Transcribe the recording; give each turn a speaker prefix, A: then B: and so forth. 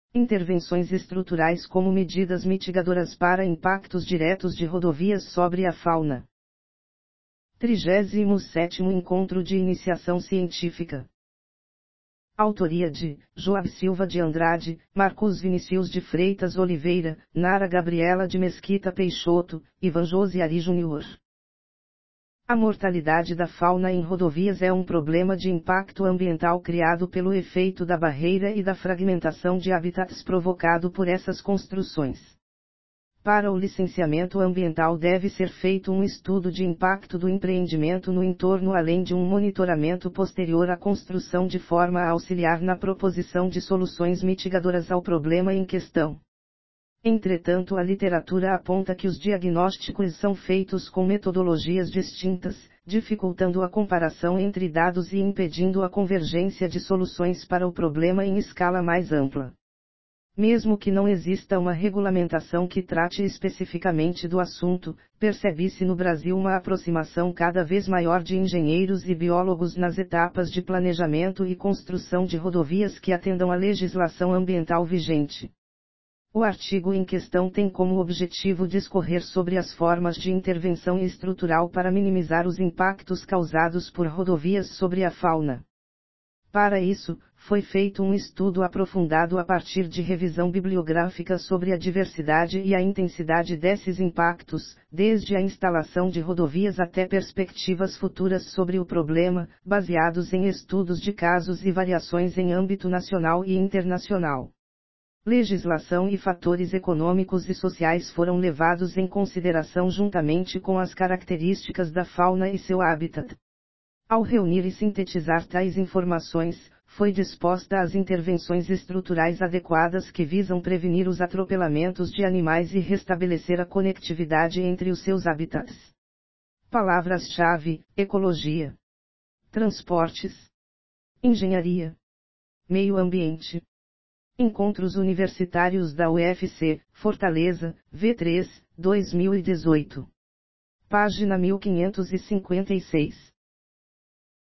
A: Intervenções estruturais como medidas mitigadoras para impactos diretos de rodovias sobre a fauna. 37º Encontro de Iniciação Científica. Autoria de Joab Silva de Andrade, Marcos Vinicius de Freitas Oliveira, Nara Gabriela de Mesquita Peixoto, Ivan Josiari Júnior. A mortalidade da fauna em rodovias é um problema de impacto ambiental criado pelo efeito da barreira e da fragmentação de habitats provocado por essas construções. Para o licenciamento ambiental deve ser feito um estudo de impacto do empreendimento no entorno além de um monitoramento posterior à construção de forma a auxiliar na proposição de soluções mitigadoras ao problema em questão. Entretanto, a literatura aponta que os diagnósticos são feitos com metodologias distintas, dificultando a comparação entre dados e impedindo a convergência de soluções para o problema em escala mais ampla. Mesmo que não exista uma regulamentação que trate especificamente do assunto, percebe-se no Brasil uma aproximação cada vez maior de engenheiros e biólogos nas etapas de planejamento e construção de rodovias que atendam à legislação ambiental vigente. O artigo em questão tem como objetivo discorrer sobre as formas de intervenção estrutural para minimizar os impactos causados por rodovias sobre a fauna. Para isso, foi feito um estudo aprofundado a partir de revisão bibliográfica sobre a diversidade e a intensidade desses impactos, desde a instalação de rodovias até perspectivas futuras sobre o problema, baseados em estudos de casos e variações em âmbito nacional e internacional. Legislação e fatores econômicos e sociais foram levados em consideração juntamente com as características da fauna e seu habitat. Ao reunir e sintetizar tais informações, foi disposta as intervenções estruturais adequadas que visam prevenir os atropelamentos de animais e restabelecer a conectividade entre os seus habitats. Palavras-chave: ecologia, transportes, engenharia, meio ambiente. Encontros Universitários da UFC, Fortaleza, V3, 2018. Página 1556.